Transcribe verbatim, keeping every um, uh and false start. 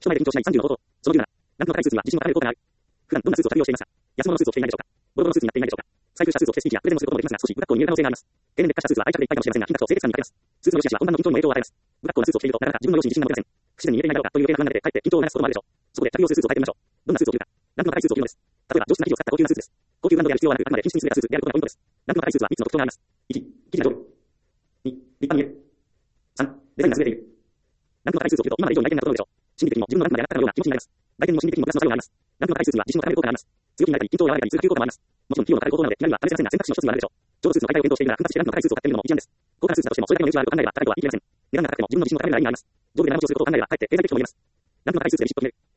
人前で緊張しないさんじゅうの方法。その理由なら、ランプの高いスーツには自信を高める効果がある。普段どんなスーツを着用していますか？安物のスーツを着ていないでしょうか？ボロボロのスーツになっていないでしょうか？最空したスーツを着てスピーチやプレゼンをすることもできますが、少し不格好に見える可能性があります。経年劣化したスーツは愛着でいっぱいかもしれませんが、品格と清潔さに欠けます。スーツの良し悪しは本番の緊張にも影響を与えます。不格好なスーツを着ていると、なかなか自分の容姿に自信が持てません。不自然に見えていないだろうかという余計な不安が出て、かえって緊張を促すこともあるでしょう。そこで着用するスーツを変えてみましょう。どんなスーツを着るか。ランプの高いスーツを着るのです。例えば、上質な生地を使った高級なスーツです。高級ブランドである必要はなく、あくまで品質に優れたスーツであることがポイントです。ランプの高いスーツはみっつの特徴があります。いち、生地が丈夫。に、立派に見える。さん、デザインが優れている。ランプの高いスーツを着ると今まで以上に来店が整うでしょう。心理的にも自分のランプまで上がったかのような気持ちになります。来店にも心理的にもプラスの作用があります。ランプの高いスーツには自信を高める効果があります。強気になれたり緊張を和らげたりするという効果もあります。もちろん費用の高い方法なので、気には試せませんが選択肢の一つにはなるでしょう。上質スーツの買い替えを検討しているなら、奮発してランプの高いスーツを買ってみるのも一案です。高価なスーツだとしてもそれだけの値打ちがあると考えれば高いとは言い切れません。値段が高くても自分の自信を高めるラインがあります。上下の長持ちをすることを考えればかえって経済的とも言えます。ランプの高いスーツでビシッと決める。